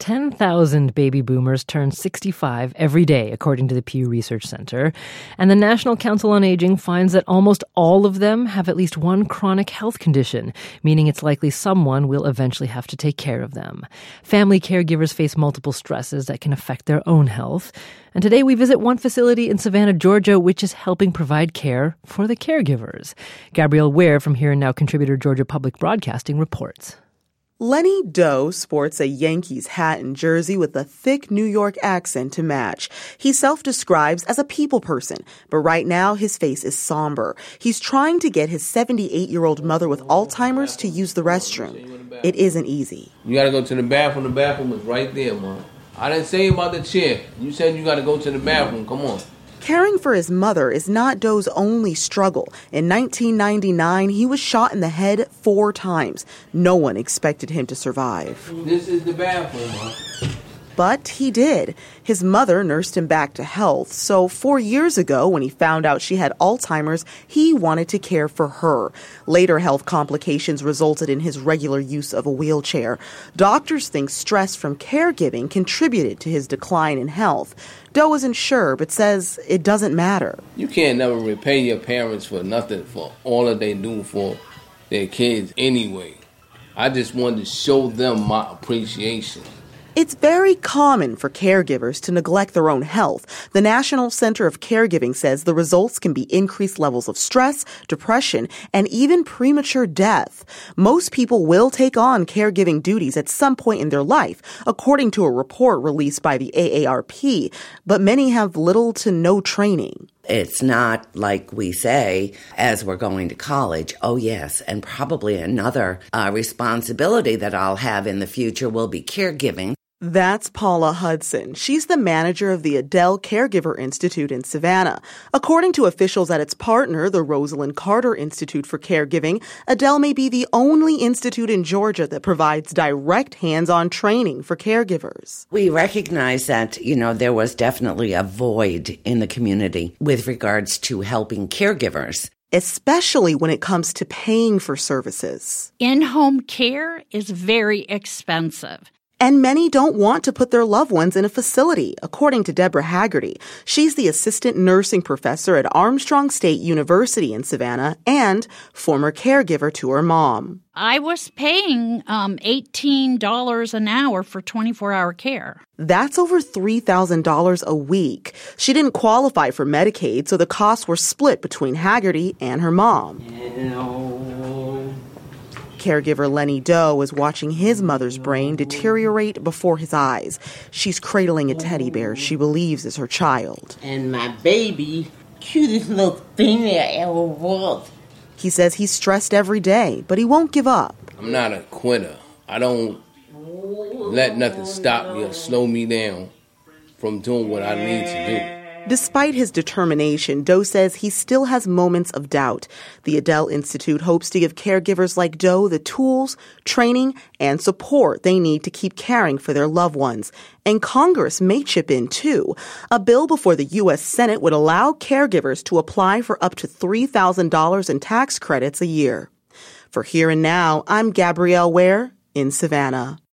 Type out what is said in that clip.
10,000 baby boomers turn 65 every day, according to the Pew Research Center. And the National Council on Aging finds that almost all of them have at least one chronic health condition, meaning it's likely someone will eventually have to take care of them. Family caregivers face multiple stresses that can affect their own health. And today we visit one facility in Savannah, Georgia, which is helping provide care for the caregivers. Gabrielle Ware from Here and Now contributor Georgia Public Broadcasting reports. Lenny Doe sports a Yankees hat and jersey with a thick New York accent to match. He self-describes as a people person, but right now his face is somber. He's trying to get his 78-year-old mother with Alzheimer's to use the restroom. It isn't easy. You gotta go to the bathroom. The bathroom is right there, Mom. I didn't say about the chair. You said you gotta go to the bathroom. Come on. Caring for his mother is not Doe's only struggle. In 1999, he was shot in the head 4 times. No one expected him to survive. This is the bathroom, Mom. But he did. His mother nursed him back to health. So 4 years ago, when he found out she had Alzheimer's, he wanted to care for her. Later health complications resulted in his regular use of a wheelchair. Doctors think stress from caregiving contributed to his decline in health. Doe isn't sure, but says it doesn't matter. You can't never repay your parents for nothing, for all that they do for their kids anyway. I just wanted to show them my appreciation. It's very common for caregivers to neglect their own health. The National Center of Caregiving says the results can be increased levels of stress, depression, and even premature death. Most people will take on caregiving duties at some point in their life, according to a report released by the AARP, but many have little to no training. It's not like we say as we're going to college, oh yes, and probably another responsibility that I'll have in the future will be caregiving. That's Paula Hudson. She's the manager of the Adele Caregiver Institute in Savannah. According to officials at its partner, the Rosalind Carter Institute for Caregiving, Adele may be the only institute in Georgia that provides direct hands-on training for caregivers. We recognize that, there was definitely a void in the community with regards to helping caregivers, especially when it comes to paying for services. In-home care is very expensive. And many don't want to put their loved ones in a facility, according to Deborah Haggerty. She's the assistant nursing professor at Armstrong State University in Savannah and former caregiver to her mom. I was paying $18 an hour for 24-hour care. That's over $3,000 a week. She didn't qualify for Medicaid, so the costs were split between Haggerty and her mom. Caregiver Lenny Doe is watching his mother's brain deteriorate before his eyes. She's cradling a teddy bear she believes is her child. And my baby, cutest little thing I ever was. He says he's stressed every day, but he won't give up. I'm not a quitter. I don't let nothing stop me or slow me down from doing what I need to do. Despite his determination, Doe says he still has moments of doubt. The Adele Institute hopes to give caregivers like Doe the tools, training, and support they need to keep caring for their loved ones. And Congress may chip in, too. A bill before the U.S. Senate would allow caregivers to apply for up to $3,000 in tax credits a year. For Here and Now, I'm Gabrielle Ware in Savannah.